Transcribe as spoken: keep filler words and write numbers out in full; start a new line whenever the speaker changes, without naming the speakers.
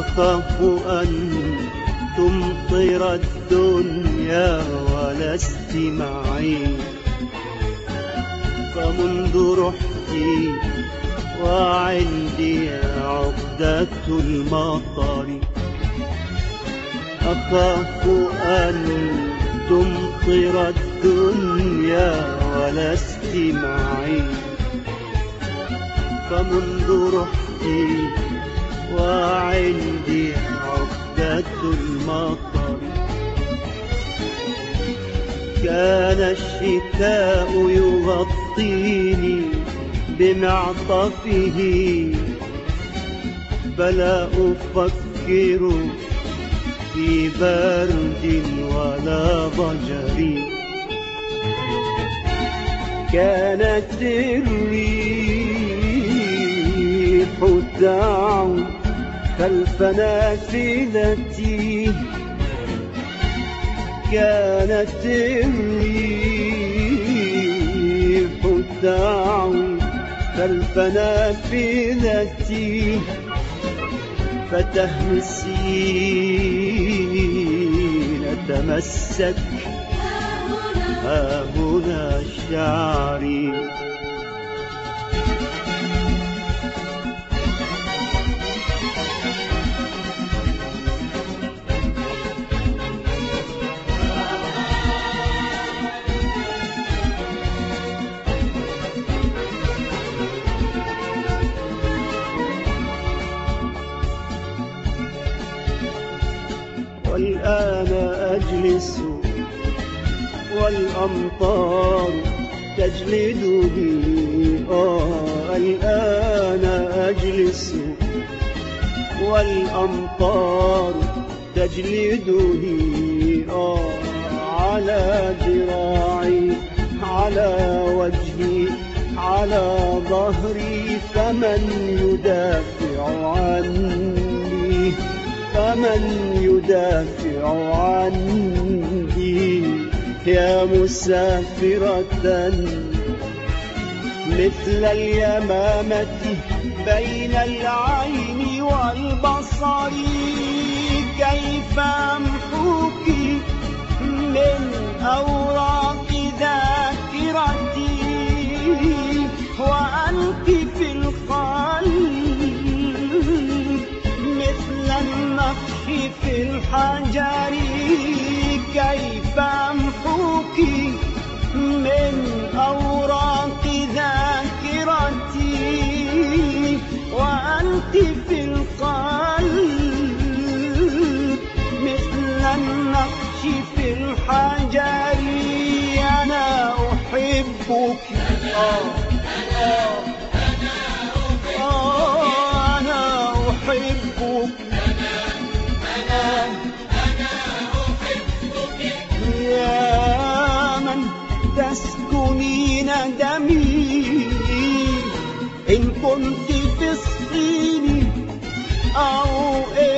أخاف أن تمطر الدنيا ولست معي، فمنذ رحتي وعندي عقدة المطر. أخاف أن تمطر الدنيا ولست معي، فمنذ رحتي وعندي عقدة المطر. كان الشتاء يغطيني بمعطفه، فلا أفكر في برد ولا ضجر. كانت الريح تعو خلف نافذتي، كانت الريح تعو خلف نافذتي، فتهمسين تمسك ها هنا شعري. والآن أجلس والأمطار تجلدني، آه الآن أجلس والأمطار تجلدني، آه على ذراعي على وجهي على ظهري، فمن يدافع عني، فمن يدافع عني يا مسافرة مثل اليمامة بين العين والبصر. كيف أمحوك من أوراق ذاكرتي وأنت في القلب مثل النقش في الحجر. كيف أمحوك من أوراق ذاكرتي وأنت في القلب مثل النقش في الحجر. أنا أحبك، آه آه آه أنا أحبك، يا من تسكنين دمي. إن كنت في الصين أو